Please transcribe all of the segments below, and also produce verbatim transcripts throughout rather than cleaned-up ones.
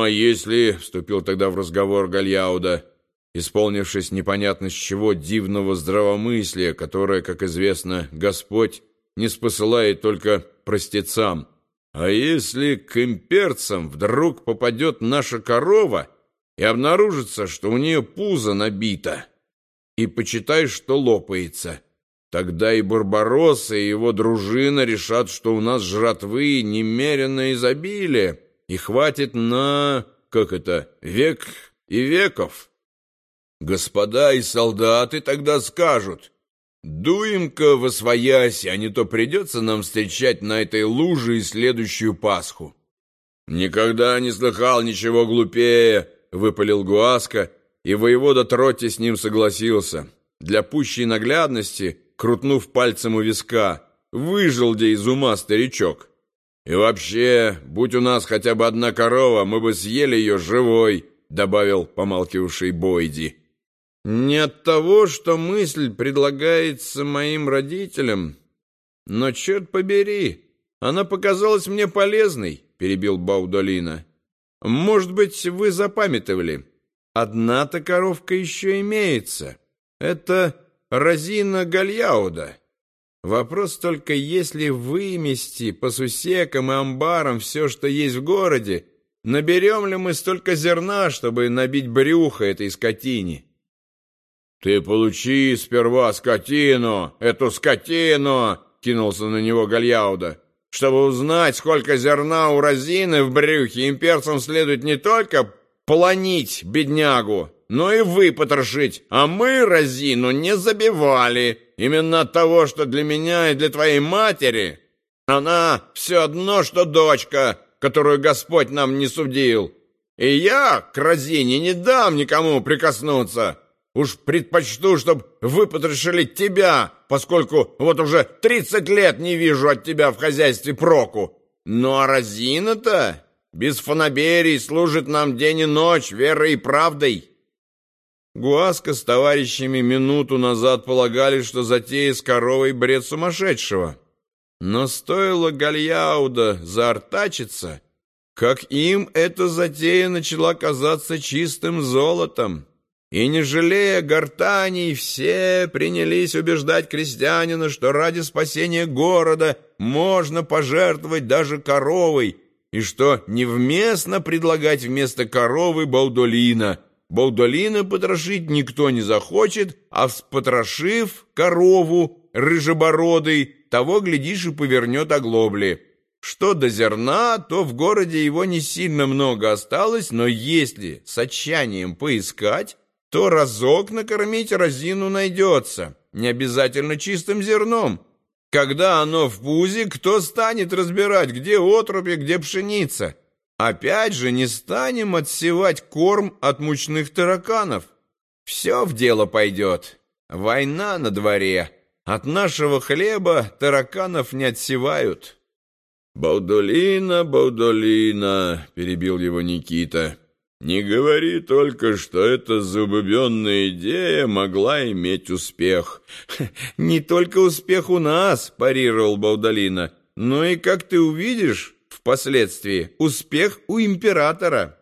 а если, — вступил тогда в разговор Гальяуда, исполнившись непонятно с чего дивного здравомыслия, которое, как известно, Господь не спосылает только простецам, а если к имперцам вдруг попадет наша корова и обнаружится, что у нее пузо набито, и почитай, что лопается, тогда и Барбаросса, и его дружина решат, что у нас жратвы немеренное изобилие, и хватит на, как это, век и веков. Господа и солдаты тогда скажут: дуем-ка восвояси, а не то придется нам встречать на этой луже и следующую Пасху. Никогда не слыхал ничего глупее, — выпалил Гуаско, и воевода Тротти с ним согласился. Для пущей наглядности, крутнув пальцем у виска, выжил де из ума старичок. И вообще, будь у нас хотя бы одна корова, мы бы съели ее живой, — добавил помалкивавший Бойди. Не от того, что мысль предлагается моим родителям, но, черт побери, она показалась мне полезной, — перебил Баудолино. Может быть, вы запамятовали, одна-то коровка еще имеется. Это Розина Гальяуда. Вопрос только, если вымести по сусекам и амбарам все, что есть в городе, наберем ли мы столько зерна, чтобы набить брюхо этой скотине? — Ты получи сперва скотину, эту скотину, — кинулся на него Гальяуда. — Чтобы узнать, сколько зерна у Розины в брюхе, имперцам следует не только полонить беднягу, но и выпотрошить, а мы Розину не забивали. Именно от того, что для меня и для твоей матери она все одно, что дочка, которую Господь нам не судил. И я к Розине не дам никому прикоснуться. Уж предпочту, чтоб выпотрошили тебя, поскольку вот уже тридцать лет не вижу от тебя в хозяйстве проку. Ну а Розина-то без фанаберий служит нам день и ночь верой и правдой. Гуаско с товарищами минуту назад полагали, что затея с коровой — бред сумасшедшего. Но стоило Гальяуда заортачиться, как им эта затея начала казаться чистым золотом. И, не жалея гортаней, все принялись убеждать крестьянина, что ради спасения города можно пожертвовать даже коровой, и что невместно предлагать вместо коровы Баудолино. Баудолино потрошить никто не захочет, а вспотрошив корову рыжебородый, того, глядишь, и повернет оглобли. Что до зерна, то в городе его не сильно много осталось, но если с отчаянием поискать, то разок накормить Розину найдется, не обязательно чистым зерном. Когда оно в пузе, кто станет разбирать, где отруби, где пшеница? Опять же, не станем отсевать корм от мучных тараканов. Все в дело пойдет. Война на дворе. От нашего хлеба тараканов не отсевают. «Баудолино, Баудолино», — перебил его Никита, — «не говори только, что эта забубенная идея могла иметь успех». «Не только успех у нас», — парировал Баудолино, — «но и, как ты увидишь, впоследствии успех у императора».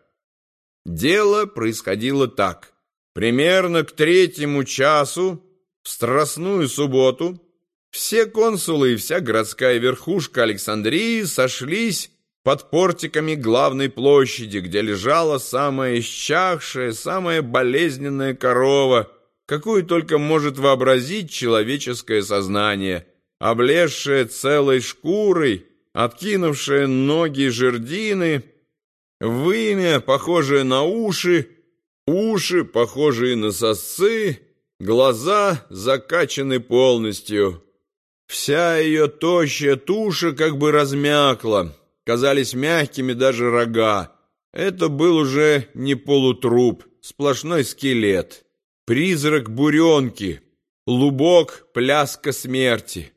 Дело происходило так. Примерно к третьему часу в Страстную субботу все консулы и вся городская верхушка Александрии сошлись под портиками главной площади, где лежала самая исчахшая, самая болезненная корова, какую только может вообразить человеческое сознание, облезшая целой шкурой, откинувшая ноги жердины, вымя, похожее на уши, уши, похожие на сосцы, глаза закачаны полностью. Вся ее тощая туша как бы размякла, казались мягкими даже рога. Это был уже не полутруп, сплошной скелет, призрак буренки, лубок, пляска смерти.